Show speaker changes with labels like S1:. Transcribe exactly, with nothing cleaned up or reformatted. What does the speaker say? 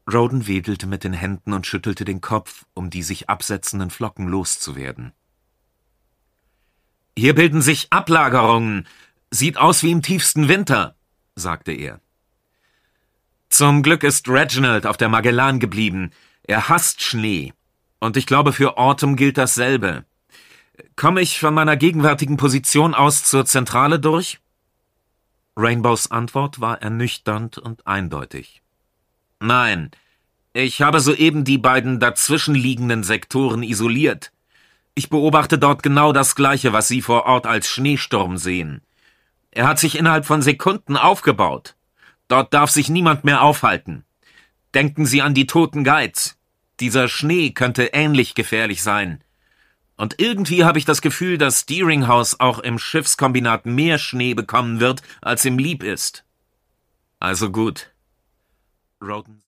S1: Roden wedelte mit den Händen und schüttelte den Kopf, um die sich absetzenden Flocken loszuwerden. »Hier bilden sich Ablagerungen. Sieht aus wie im tiefsten Winter«, sagte er. »Zum Glück ist Reginald auf der Magellan geblieben. Er hasst Schnee. Und ich glaube, für Autumn gilt dasselbe. Komme ich von meiner gegenwärtigen Position aus zur Zentrale durch?« Rainbows Antwort war ernüchternd und eindeutig. »Nein, ich habe soeben die beiden dazwischenliegenden Sektoren isoliert. Ich beobachte dort genau das Gleiche, was Sie vor Ort als Schneesturm sehen. Er hat sich innerhalb von Sekunden aufgebaut. Dort darf sich niemand mehr aufhalten. Denken Sie an die toten Guides. Dieser Schnee könnte ähnlich gefährlich sein. Und irgendwie habe ich das Gefühl, dass Deeringhouse auch im Schiffskombinat mehr Schnee bekommen wird, als ihm lieb ist. Also gut.« Roden